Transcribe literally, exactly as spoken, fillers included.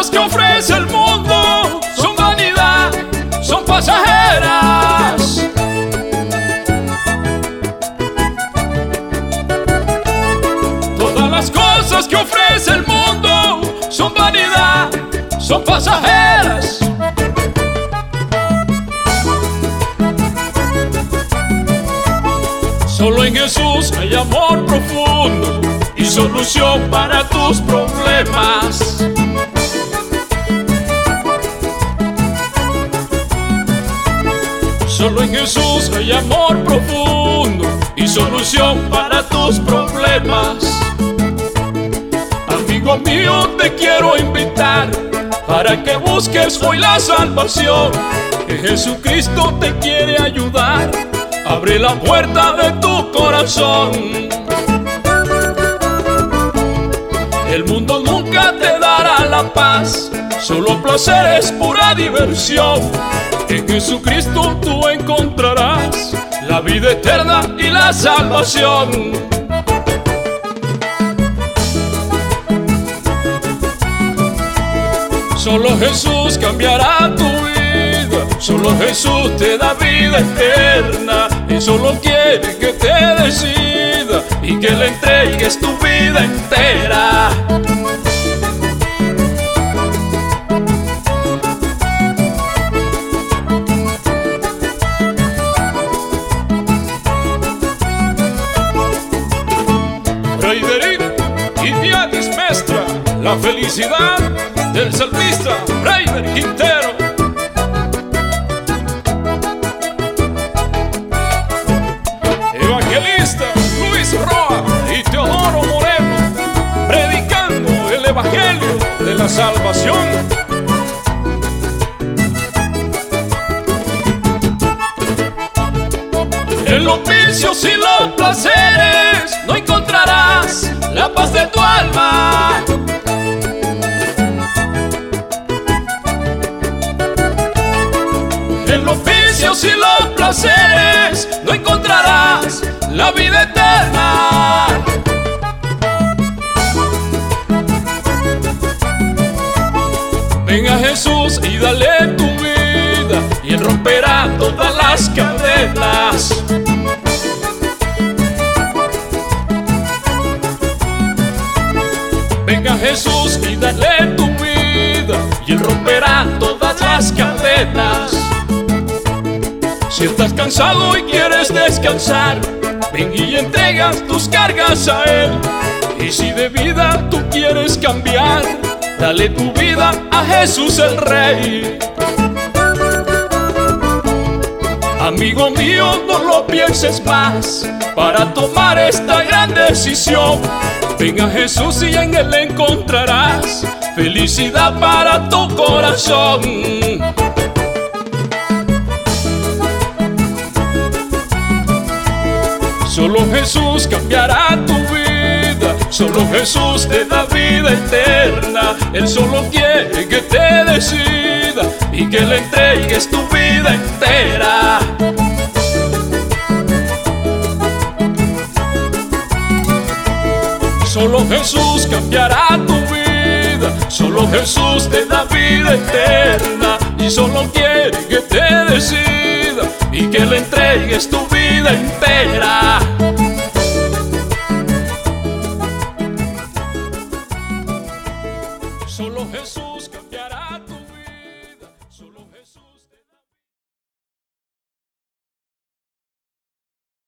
cosas que ofrece el mundo son vanidad, son pasajeras. Todas las cosas que ofrece el mundo son vanidad, son pasajeras. Solo en Jesús hay amor profundo y solución para tus problemas. Solo en Jesús hay amor profundo y solución para tus problemas. Amigo mío, te quiero invitar para que busques hoy la salvación, que Jesucristo te quiere ayudar. Abre la puerta de tu corazón. El mundo nunca te dará la paz, solo placer es pura diversión. En Jesucristo tú encontrarás la vida eterna y la salvación. Solo Jesús cambiará tu vida, solo Jesús te da vida eterna. Y solo quiere que te decida y que le entregues tu vida entera. Frederic y Diadis Mestra, la felicidad del salmista Reiner Quintero. Evangelista Luis Roa y Teodoro Moreno, predicando el evangelio de la salvación. En los vicios y los placeres no encontrarás la paz de tu alma. En los vicios y los placeres no encontrarás la vida eterna. Ven a Jesús y dale tu vida y Él romperá todas las cadenas. Ven a Jesús y dale tu vida y Él romperá todas las cadenas. Si estás cansado y quieres descansar, ven y entregas tus cargas a Él. Y si de vida tú quieres cambiar, dale tu vida a Jesús el Rey. Amigo mío, no lo pienses más para tomar esta gran decisión. Ven a Jesús y en Él encontrarás felicidad para tu corazón. Solo Jesús cambiará tu vida, solo Jesús te da vida eterna. Él solo quiere que te decida y que le entregues tu vida entera. Solo Jesús cambiará tu vida, solo Jesús te da vida eterna. Y solo quiere que te decida y que le entregues tu vida entera.